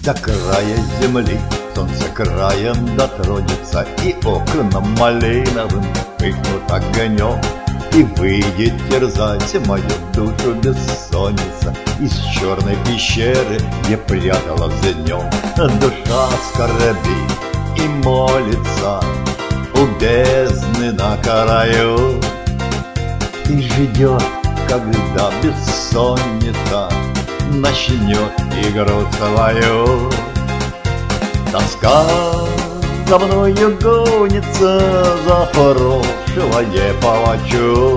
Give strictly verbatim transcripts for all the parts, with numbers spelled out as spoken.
До края земли солнце краем дотронется, и окнам малиновым пыхнут огнем, и выйдет терзать мою душу бессонница из черной пещеры, где пряталась днем. Душа скорбит и молится у бездны на краю, и ждет, когда бессонница начнет игру свою. Тоска за мною гонится, за прошлое плачу.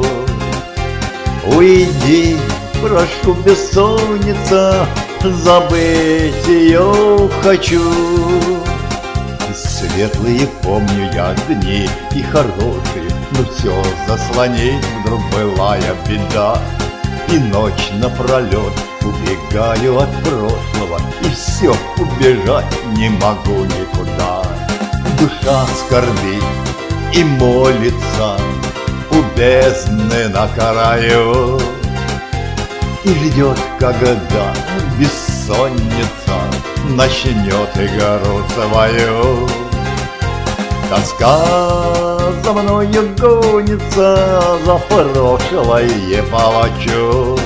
Уйди, прошу, бессонница, забыть ее хочу. И светлые помню я дни, и хорошие, но все заслонить вдруг былая беда. И ночь напролет убегаю от прошлого, и все, убежать не могу никуда. Душа скорбит и молится у бездны на краю, и ждет, когда бессонница начнет игру свою. Тоска за мною гонится, за прошлое плачу.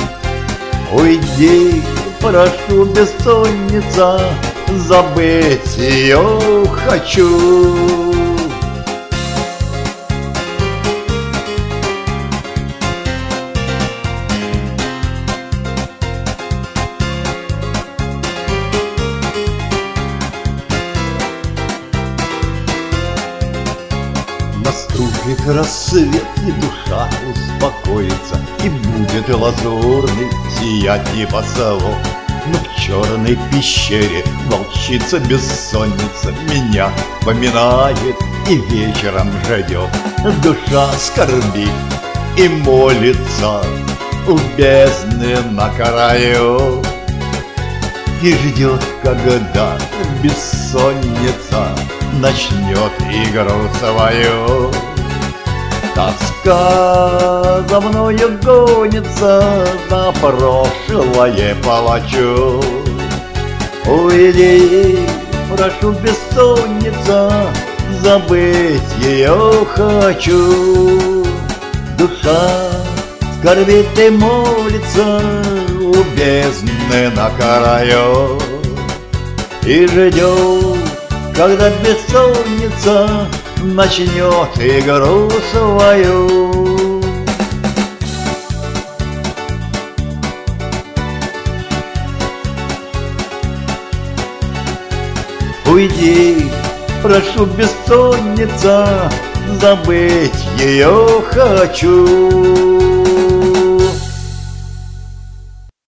Уйди, прошу, бессонница, забыть ее хочу. Наступит рассвет, и душа успокоится, и будет лазурный сиять небосвод. Но в черной пещере волчица бессонница меня поминает и вечером ждет. Душа скорбит и молится у бездны на краю, и ждет, когда бессонница начнет игру свою. Тоска за мною гонится, за прошлое плачу. Уйди, прошу, бессонница, забыть ее хочу. Душа скорбит и молится у бездны на краю, и ждет, когда бессонница начнет игру свою. Уйди, прошу, бессонница, забыть ее хочу.